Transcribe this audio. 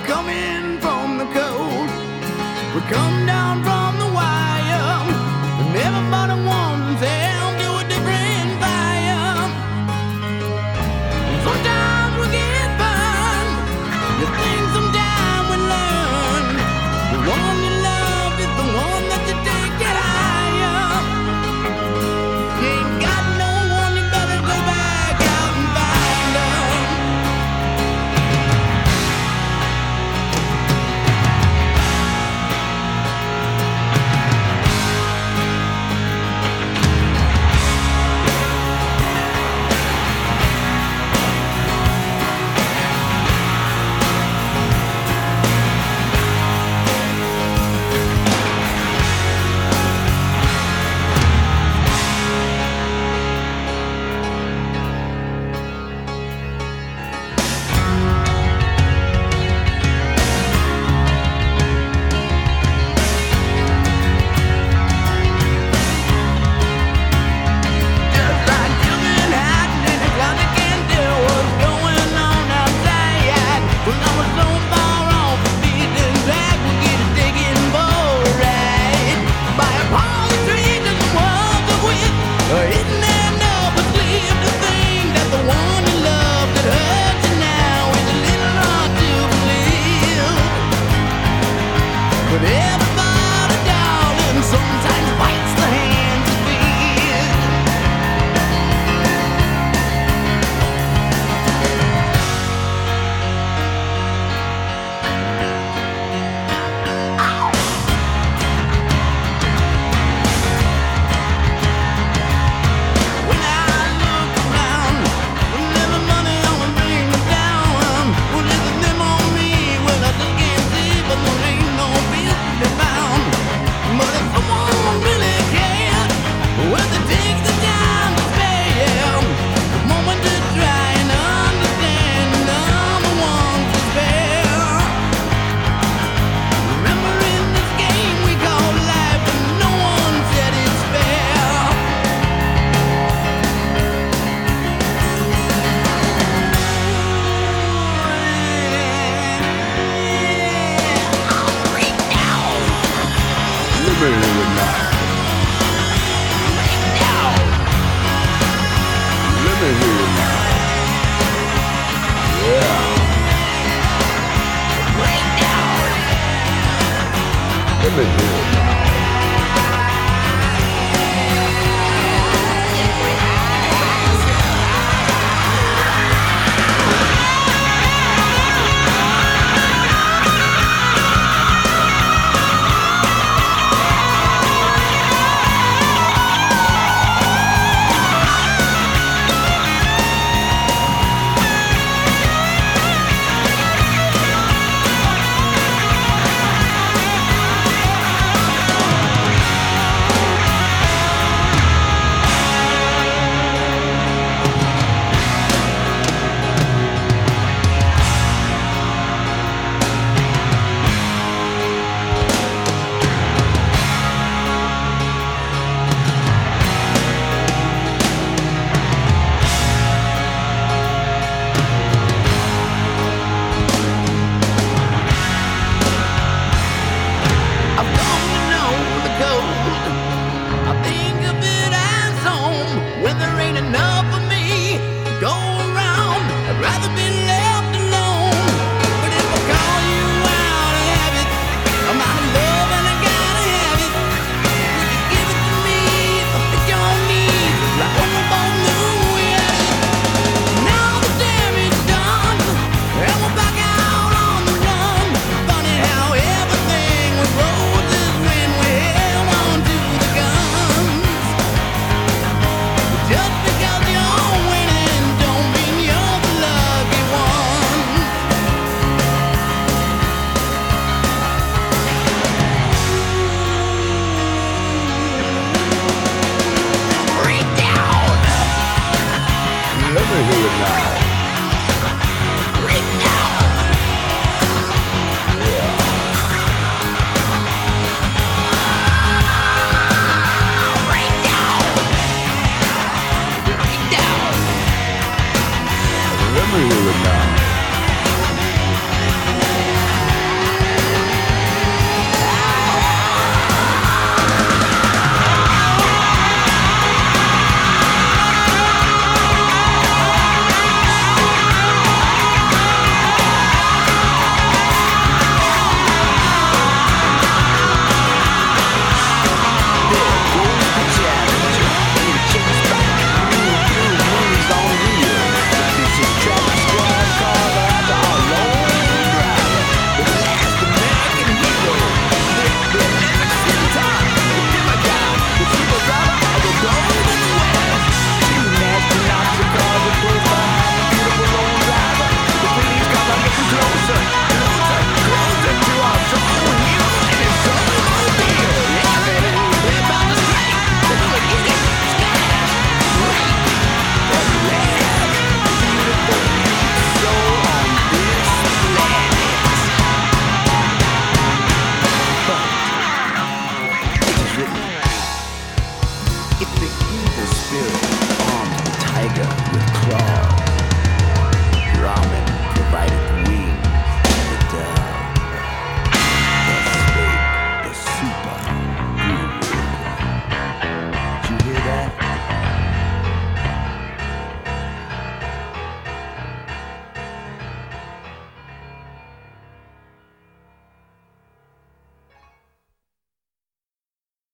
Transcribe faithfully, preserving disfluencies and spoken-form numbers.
coming from the cold. We come down from the wire, and everybody wants them to a different fire. Sometimes we get burned. You think sometime we learn. The one you love is the one that you take get higher. You ain't got no one, you better go back out and find them. But everybody, darling, sometimes bites the hand that feeds. When I look around, when every money only brings me down, well, is it them on me? Well, I just can't see, but there ain't no business found. But if someone really cares, well, they take the time to spare the moment to try and understand, and I'm the one to spare. Remember in this game we call life, and no one said it's fair. I'll break down. Let me hear it now. Break down. Let me hear it now. Yeah. Break down. Let me hear it.